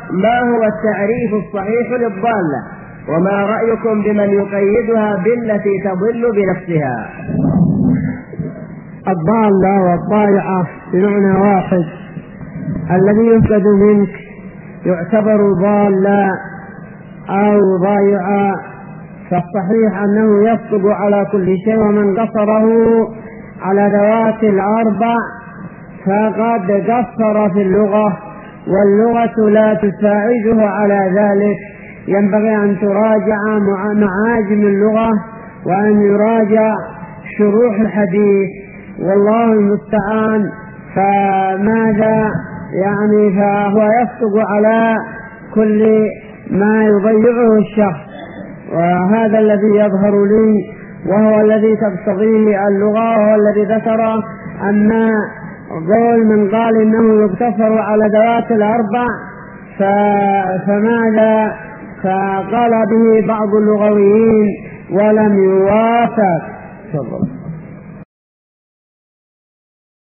ما هو التعريف الصحيح للضالة؟ وما رأيكم بمن يقيدها بالتي تضل بنفسها؟ الضالة والضائعة بمعنى واحد. الذي يفقد منك يعتبر ضالا أو ضائعا، فالصحيح أنه يصدق على كل شيء، ومن قصره على ذوات الأربع فقد قصر في اللغة، واللغة لا تساعده على ذلك. ينبغي أن تراجع معاجم اللغة وأن يراجع شروح الحديث، والله المستعان. فماذا يعني؟ فهو يصدق على كل ما يضيعه الشخص، وهذا الذي يظهر لي وهو الذي تقتضيه اللغة، وهو الذي ذكر أن قول من قال إنه يقتصر على ذوات الأربع فماذا؟ فقال به بعض اللغويين ولم يوافق.